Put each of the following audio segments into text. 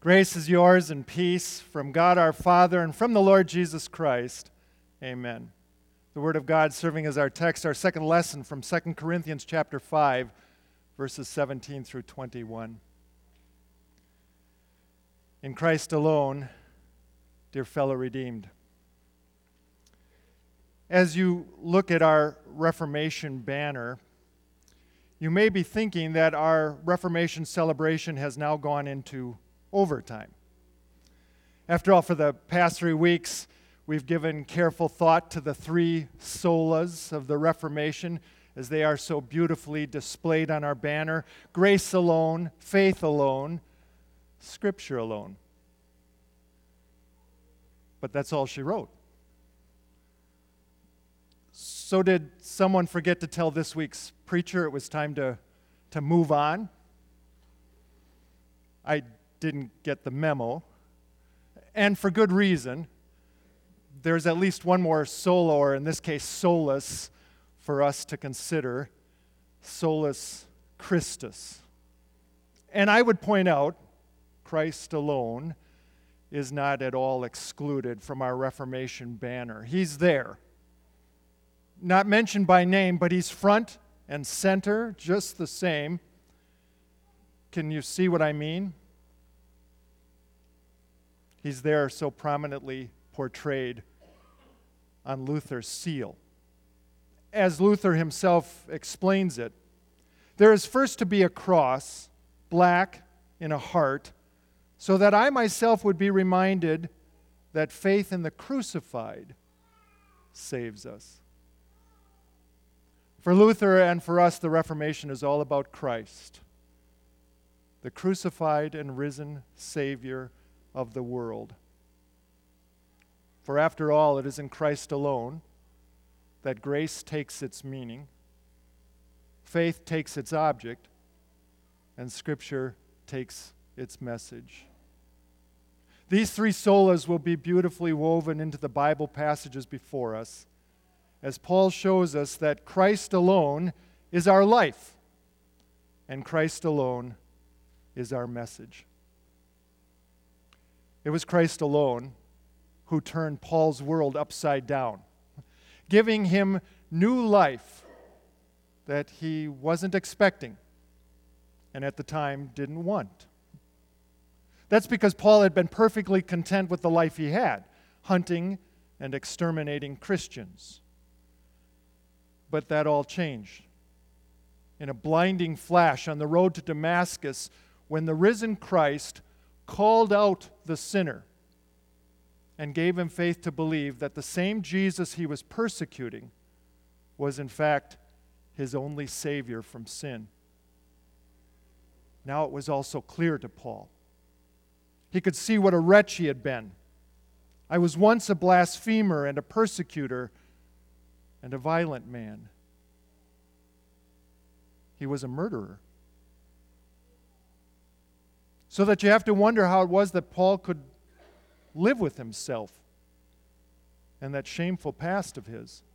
Grace is yours and peace from God our Father and from the Lord Jesus Christ. Amen. The Word of God serving as our text, our second lesson from 2 Corinthians chapter 5, verses 17 through 21. In Christ alone, dear fellow redeemed. As you look at our Reformation banner, you may be thinking that our Reformation celebration has now gone into overtime. After all, for the past 3 weeks, we've given careful thought to the three solas of the Reformation as they are so beautifully displayed on our banner: grace alone, faith alone, Scripture alone. But that's all she wrote. So did someone forget to tell this week's preacher it was time to move on? I didn't get the memo, and for good reason. There's at least one more sola, or in this case solus, for us to consider: solus Christus. And I would point out, Christ alone is not at all excluded from our Reformation banner. He's there. Not mentioned by name, but he's front and center, just the same. Can you see what I mean? He's there so prominently portrayed on Luther's seal. As Luther himself explains it, there is first to be a cross, black in a heart, so that I myself would be reminded that faith in the crucified saves us. For Luther and for us, the Reformation is all about Christ, the crucified and risen Savior of the world. For after all, it is in Christ alone that grace takes its meaning, faith takes its object, and Scripture takes its message. These three solas will be beautifully woven into the Bible passages before us, as Paul shows us that Christ alone is our life, and Christ alone is our message. It was Christ alone who turned Paul's world upside down, giving him new life that he wasn't expecting and at the time didn't want. That's because Paul had been perfectly content with the life he had, hunting and exterminating Christians. But that all changed in a blinding flash on the road to Damascus when the risen Christ called out the sinner and gave him faith to believe that the same Jesus he was persecuting was in fact his only Savior from sin. Now it was also clear to Paul. He could see what a wretch he had been. I was once a blasphemer and a persecutor and a violent man. He was a murderer. So that you have to wonder how it was that Paul could live with himself and that shameful past of his.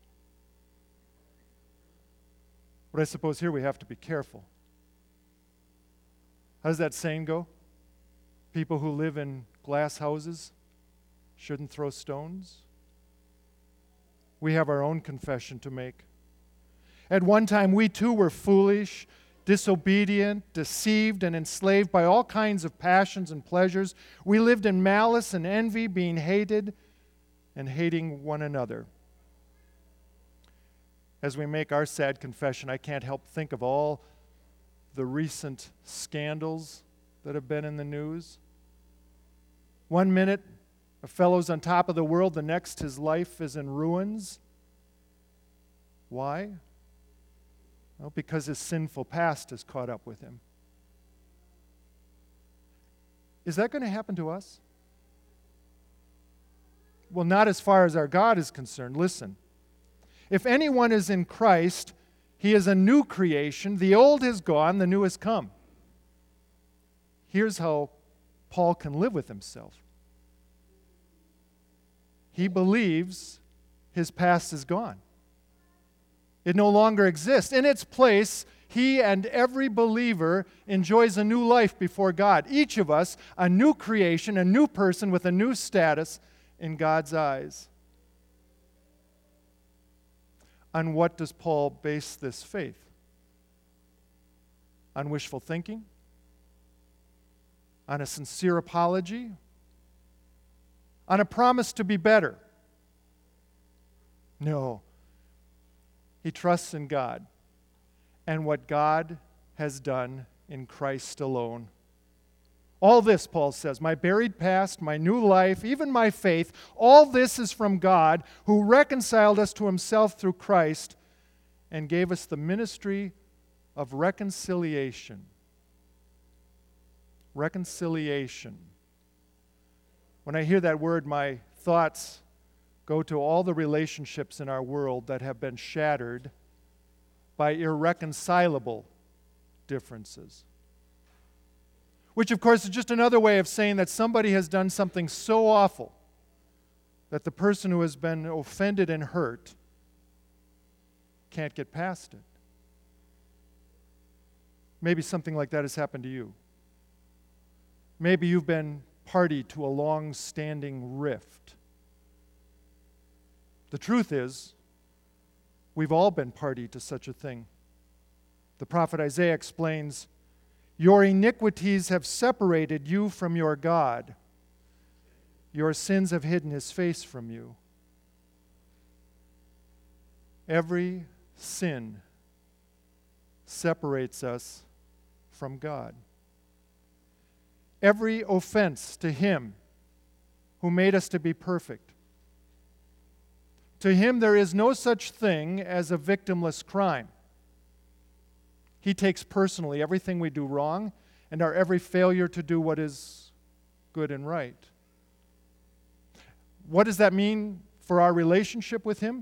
But I suppose here we have to be careful. How does that saying go? People who live in glass houses shouldn't throw stones? We have our own confession to make. At one time, we too were foolish, disobedient, deceived, and enslaved by all kinds of passions and pleasures. We lived in malice and envy, being hated and hating one another. As we make our sad confession, I can't help think of all the recent scandals that have been in the news. One minute, a fellow's on top of the world, the next his life is in ruins. Why? Well, because his sinful past has caught up with him. Is that going to happen to us? Well, not as far as our God is concerned. Listen, if anyone is in Christ, he is a new creation. The old has gone, the new has come. Here's how Paul can live with himself. He believes his past is gone. It no longer exists. In its place, he and every believer enjoys a new life before God. Each of us, a new creation, a new person with a new status in God's eyes. On what does Paul base this faith? On wishful thinking? On a sincere apology? On a promise to be better? No. He trusts in God and what God has done in Christ alone. All this, Paul says, my buried past, my new life, even my faith, all this is from God who reconciled us to himself through Christ and gave us the ministry of reconciliation. Reconciliation. When I hear that word, my thoughts go to all the relationships in our world that have been shattered by irreconcilable differences. Which, of course, is just another way of saying that somebody has done something so awful that the person who has been offended and hurt can't get past it. Maybe something like that has happened to you. Maybe you've been party to a long-standing rift. The truth is, we've all been party to such a thing. The prophet Isaiah explains, your iniquities have separated you from your God. Your sins have hidden his face from you. Every sin separates us from God. Every offense to him who made us to be perfect. To him there is no such thing as a victimless crime. He takes personally everything we do wrong and our every failure to do what is good and right. What does that mean for our relationship with him?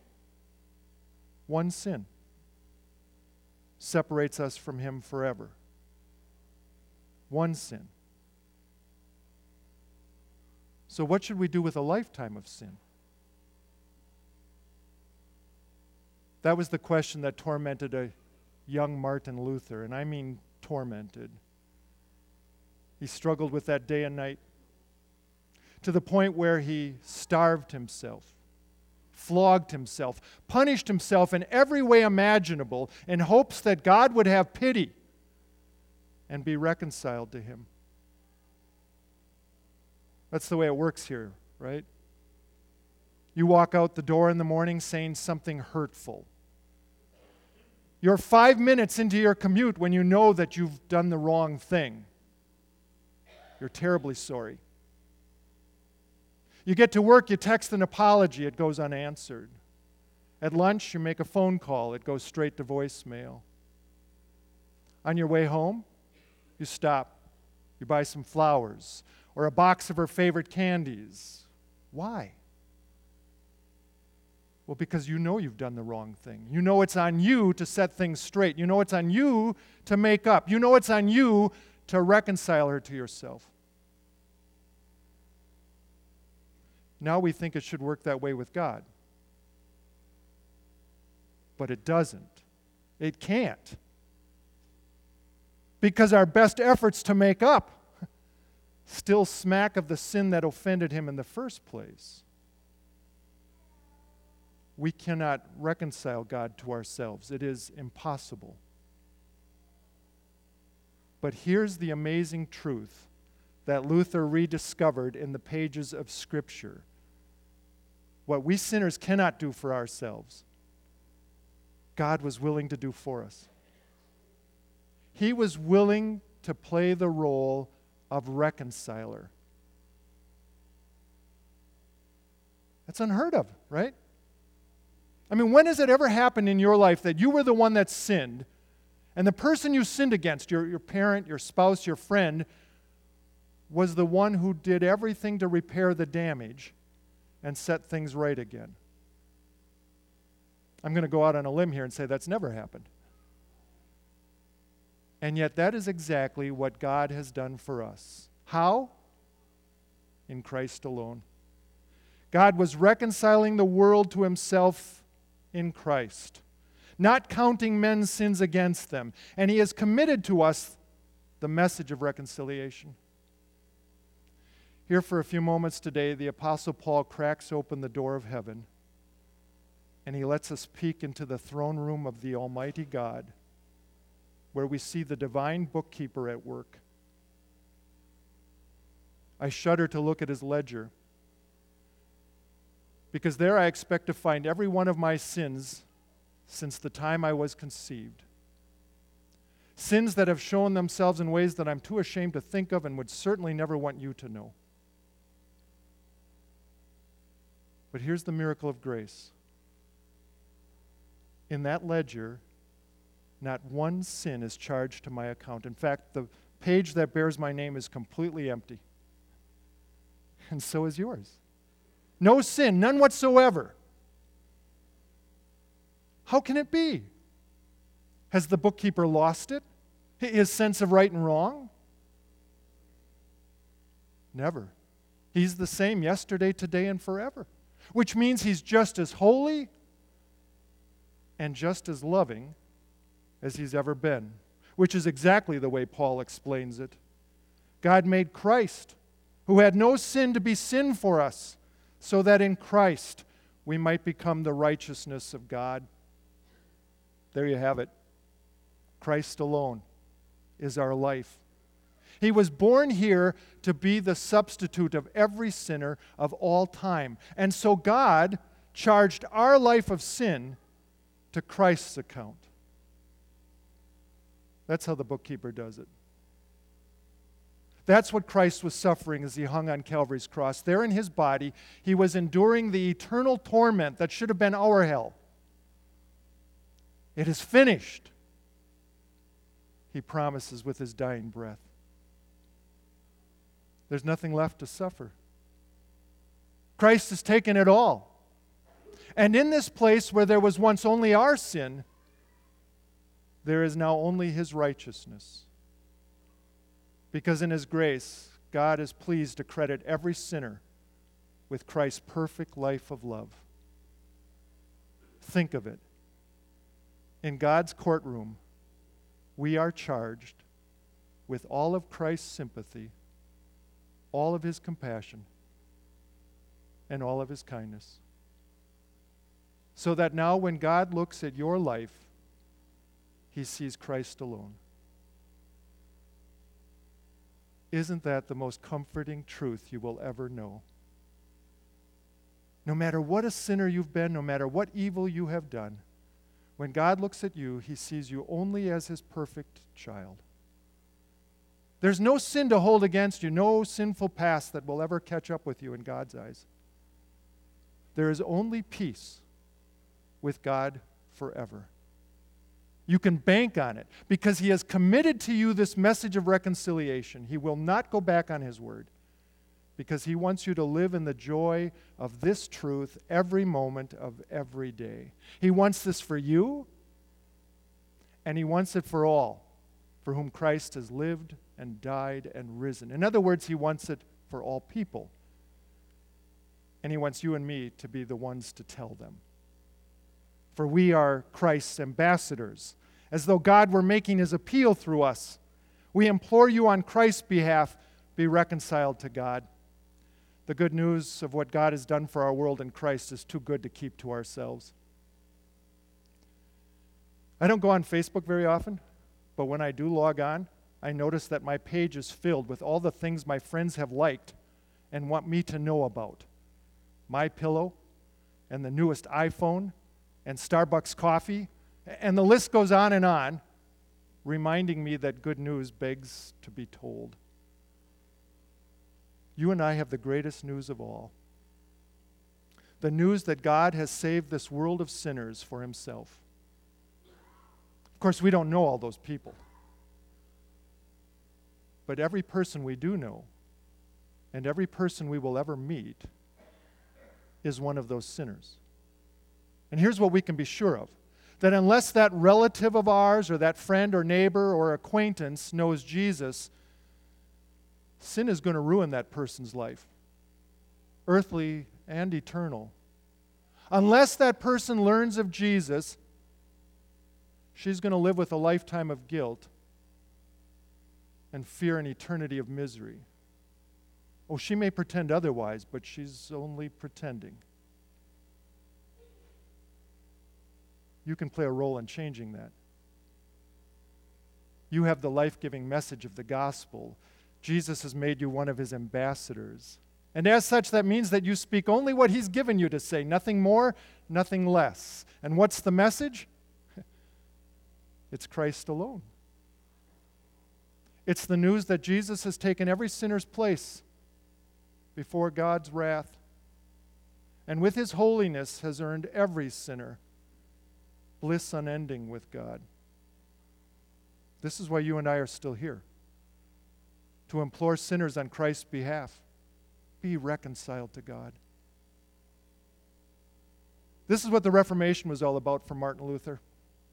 One sin separates us from him forever. One sin. So what should we do with a lifetime of sin? That was the question that tormented a young Martin Luther, and I mean tormented. He struggled with that day and night to the point where he starved himself, flogged himself, punished himself in every way imaginable in hopes that God would have pity and be reconciled to him. That's the way it works here, right? You walk out the door in the morning saying something hurtful. You're 5 minutes into your commute when you know that you've done the wrong thing. You're terribly sorry. You get to work, you text an apology, it goes unanswered. At lunch, you make a phone call, it goes straight to voicemail. On your way home, you stop. You buy some flowers or a box of her favorite candies. Why? Well, because you know you've done the wrong thing. You know it's on you to set things straight. You know it's on you to make up. You know it's on you to reconcile her to yourself. Now we think it should work that way with God. But it doesn't. It can't. Because our best efforts to make up still smack of the sin that offended him in the first place. We cannot reconcile God to ourselves. It is impossible. But here's the amazing truth that Luther rediscovered in the pages of Scripture. What we sinners cannot do for ourselves, God was willing to do for us. He was willing to play the role of reconciler. That's unheard of, right? I mean, when has it ever happened in your life that you were the one that sinned, and the person you sinned against, your parent, your spouse, your friend, was the one who did everything to repair the damage and set things right again? I'm going to go out on a limb here and say that's never happened. And yet that is exactly what God has done for us. How? In Christ alone. God was reconciling the world to himself in Christ. not counting men's sins against them. And he has committed to us the message of reconciliation. Here for a few moments today, the Apostle Paul cracks open the door of heaven, and he lets us peek into the throne room of the Almighty God, where we see the divine bookkeeper at work. I shudder to look at his ledger, because there I expect to find every one of my sins since the time I was conceived. Sins that have shown themselves in ways that I'm too ashamed to think of and would certainly never want you to know. But here's the miracle of grace. In that ledger, not one sin is charged to my account. In fact, the page that bears my name is completely empty. And so is yours. No sin, none whatsoever. How can it be? Has the bookkeeper lost it? His sense of right and wrong? Never. He's the same yesterday, today, and forever. Which means he's just as holy and just as loving as he's ever been. Which is exactly the way Paul explains it. God made Christ, who had no sin, to be sin for us, so that in Christ we might become the righteousness of God. There you have it. Christ alone is our life. He was born here to be the substitute of every sinner of all time. And so God charged our life of sin to Christ's account. That's how the bookkeeper does it. That's what Christ was suffering as he hung on Calvary's cross. There in his body, he was enduring the eternal torment that should have been our hell. It is finished, he promises with his dying breath. There's nothing left to suffer. Christ has taken it all. And in this place where there was once only our sin, there is now only his righteousness. Because in his grace, God is pleased to credit every sinner with Christ's perfect life of love. Think of it. In God's courtroom, we are charged with all of Christ's sympathy, all of his compassion, and all of his kindness. So that now when God looks at your life, he sees Christ alone. Isn't that the most comforting truth you will ever know? No matter what a sinner you've been, no matter what evil you have done, when God looks at you, he sees you only as his perfect child. There's no sin to hold against you, no sinful past that will ever catch up with you in God's eyes. There is only peace with God forever. You can bank on it because he has committed to you this message of reconciliation. He will not go back on his word because he wants you to live in the joy of this truth every moment of every day. He wants this for you, and he wants it for all for whom Christ has lived and died and risen. In other words, he wants it for all people. And he wants you and me to be the ones to tell them. For we are Christ's ambassadors, as though God were making his appeal through us. We implore you on Christ's behalf, be reconciled to God. The good news of what God has done for our world in Christ is too good to keep to ourselves. I don't go on Facebook very often, but when I do log on, I notice that my page is filled with all the things my friends have liked and want me to know about. My pillow, and the newest iPhone, and Starbucks coffee, and the list goes on, reminding me that good news begs to be told. You and I have the greatest news of all. The news that God has saved this world of sinners for himself. Of course, we don't know all those people. But every person we do know, and every person we will ever meet, is one of those sinners. And here's what we can be sure of. That unless that relative of ours or that friend or neighbor or acquaintance knows Jesus, sin is going to ruin that person's life, earthly and eternal. Unless that person learns of Jesus, she's going to live with a lifetime of guilt and fear an eternity of misery. Oh, she may pretend otherwise, but she's only pretending. You can play a role in changing that. You have the life-giving message of the gospel. Jesus has made you one of his ambassadors. And as such, that means that you speak only what he's given you to say, nothing more, nothing less. And what's the message? It's Christ alone. It's the news that Jesus has taken every sinner's place before God's wrath, and with his holiness has earned every sinner bliss unending with God. This is why you and I are still here, to implore sinners on Christ's behalf, be reconciled to God. This is what the Reformation was all about for Martin Luther.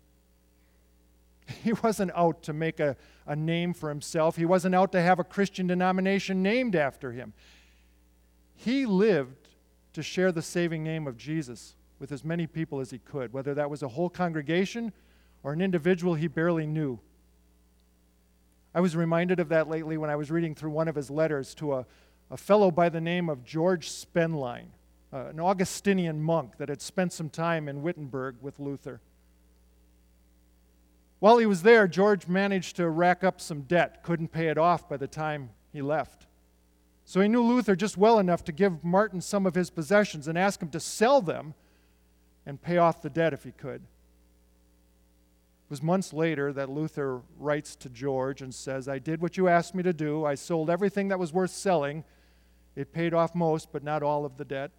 He wasn't out to make a name for himself. He wasn't out to have a Christian denomination named after him. He lived to share the saving name of Jesus with as many people as he could, whether that was a whole congregation or an individual he barely knew. I was reminded of that lately when I was reading through one of his letters to a fellow by the name of George Spenline, an Augustinian monk that had spent some time in Wittenberg with Luther. While he was there, George managed to rack up some debt, couldn't pay it off by the time he left. So he knew Luther just well enough to give Martin some of his possessions and ask him to sell them and pay off the debt if he could. It was months later that Luther writes to George and says, I did what you asked me to do. I sold everything that was worth selling. It paid off most, but not all of the debt.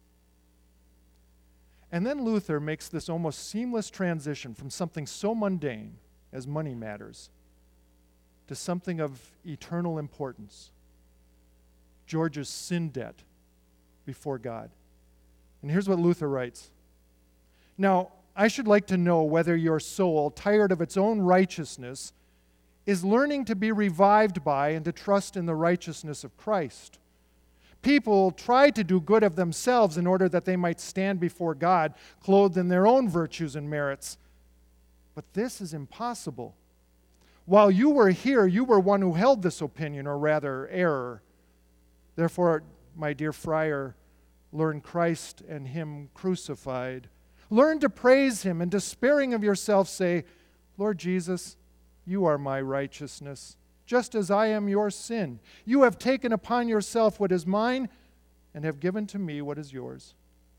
And then Luther makes this almost seamless transition from something so mundane as money matters to something of eternal importance. George's sin debt before God. And here's what Luther writes. Now, I should like to know whether your soul, tired of its own righteousness, is learning to be revived by and to trust in the righteousness of Christ. People try to do good of themselves in order that they might stand before God, clothed in their own virtues and merits. But this is impossible. While you were here, you were one who held this opinion, or rather, error. Therefore, my dear friar, learn Christ and him crucified. Learn to praise him, and despairing of yourself say, Lord Jesus, you are my righteousness, just as I am your sin. You have taken upon yourself what is mine and have given to me what is yours.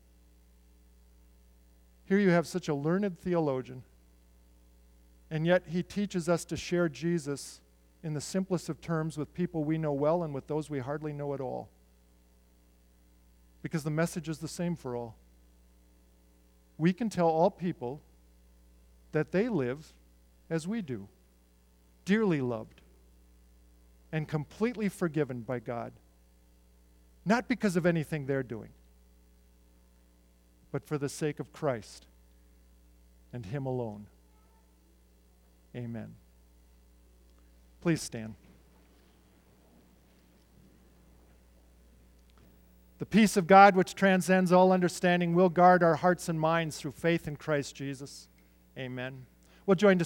Here you have such a learned theologian, and yet he teaches us to share Jesus in the simplest of terms with people we know well and with those we hardly know at all. Because the message is the same for all. We can tell all people that they live as we do, dearly loved and completely forgiven by God, not because of anything they're doing, but for the sake of Christ and him alone. Amen. Please stand. The peace of God, which transcends all understanding, will guard our hearts and minds through faith in Christ Jesus. Amen. We'll join to